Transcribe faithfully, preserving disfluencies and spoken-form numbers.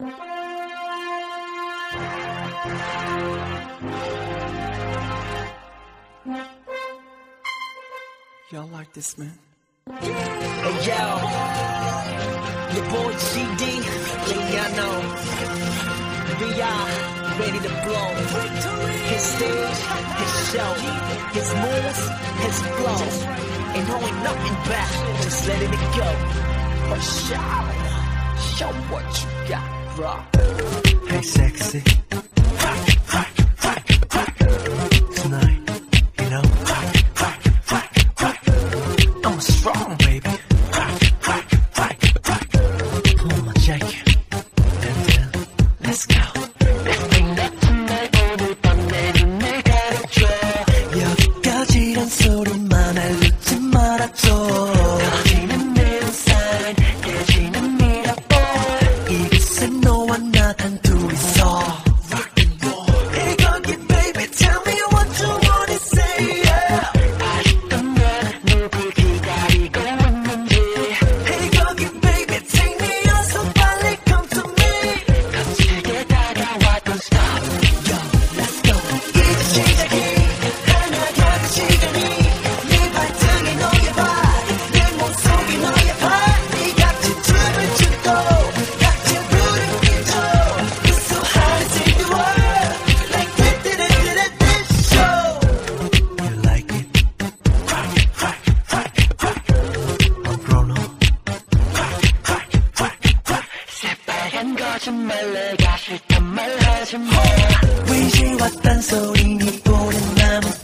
Y'all like this, man? Hey yo, your boy G D, Leano, V I, ready to blow. His stage, his show, his moves, his flow. Ain't holding nothing back, just letting it go. For show, show what you got, bro. Hey sexy, tonight, you know, I'm strong, baby. Pull my jacket, and then let's go. 여기까지란 소리만 알리지 말아줘. 터지는 내 우산, 깨지는 미라볼. 이곳에 너와 나 단둘이서 rock and roll. Hey 거기 baby, tell me what you wanna say. Yeah. 아직도 난 누굴 기다리고 있는지. Hey 거기 baby, take me 어서 빨리 come to me. 거칠게 다가와 don't stop. Yo, let's go. 이제 시작해. 거짓말 내가 싫단 말 하지 마. 위지와 딴소리 니 보는 남은